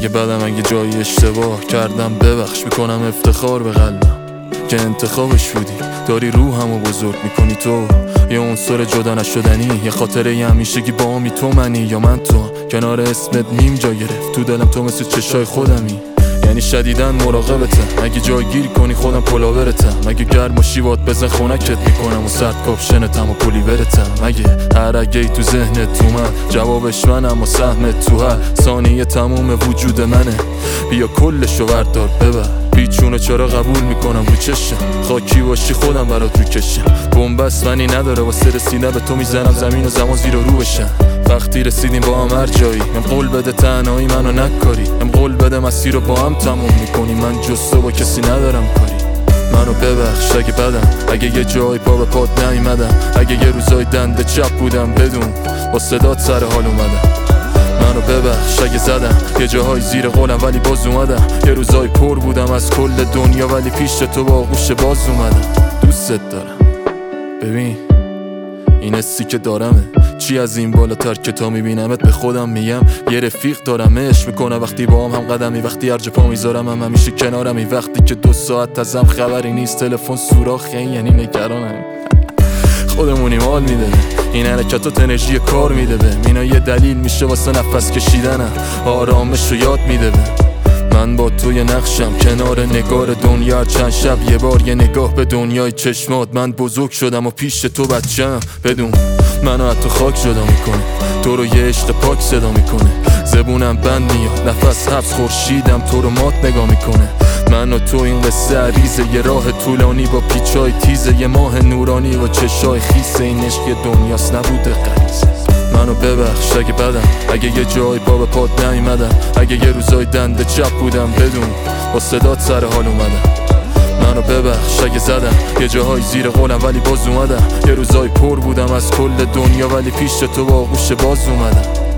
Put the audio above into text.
بدم اگه جایی اشتباه کردم ببخش، میکنم افتخار به قلبم که انتخابش بودی. داری روحمو بزرگ میکنی تو، یه عنصر جدا نشدنی، یه خاطره همیشگی با می تو منی یا من تو. کنار اسمت نیم جا گرفت تو دلم، تو مثل چشای خودمی، یعنی شدیدن مراقبتم. اگه جای گیر کنی خودم پلاورتم، اگه گرم و شیوات بزن خونکت میکنم و سرد کاپشنتم و پلیورتم. اگه هر اگه تو ذهنت تو من جوابش منم و سهمت تو هر ثانیه تموم وجود منه. بیا کلشو وردار ببر، پیچونه چرا قبول میکنم رو چشم، خاکی باشی خودم برات رو کشم. بنبست منی نداره واسه رسیدن به تو، میزنم زمین و زمان زیر و رو بشن. وقتی رسیدیم با هم هر جایی، ام قول بده تنهایی منو نکاری، ام قول بده مسیر رو با هم تموم میکنی، من جز تو با کسی ندارم کاری. منو ببخش اگه بدم، اگه یه جای پا به پات نیومدم، اگه یه روزای دنده چپ بودم بدون با صدات سر حال اومدم. منو ببخش اگه زدم یه جاهای زیر قولم ولی باز اومدم، یه روزای پر بودم از کل دنیا ولی پیش تو با آغوش باز اومدم. دوستت دارم، ببین این حسی که دارمه چی از این بالاتر که تا میبینمت به خودم میگم یه رفیق دارم عشق میکنه وقتی با هم قدمی، وقتی هر جا پا میذارم هم همیشه کنارمی، وقتی که 2 ساعت ازم خبری نیست تلفن سوراخه یعنی نگرانم. خودمونیم حال میده این حرکتات، انرژی کار میده به اینا، یه دلیل میشه واسه نفس کشیدنم، آرامش رو یاد میده به من. با توی نقشم کنار نگار دنیا، چند شب یه بار یه نگاه به دنیای چشمات. من بزرگ شدم و پیش تو بچم، بدون منو از تو خاک جدا میکنه، تو رو یه عشق پاک صدا میکنه. زبونم بند میاد نفس حبس، خورشیدم تو رو مات نگاه میکنه. من و تو این قصه عریضه، یه راه طولانی با پیچای تیزه، یه ماه نورانی و چشای خیسه، این عشق دنیاست نبوده غریزه. منو ببخش اگه بدم، اگه یه جای پا به پات نیومدم، اگه یه روزای دنده چپ بودم بدون با صدات سر حال اومدم. منو ببخش اگه زدم یه جاهای زیر قولم ولی باز اومدم، یه روزای پر بودم از کل دنیا ولی پیش تو با آغوش باز اومدم.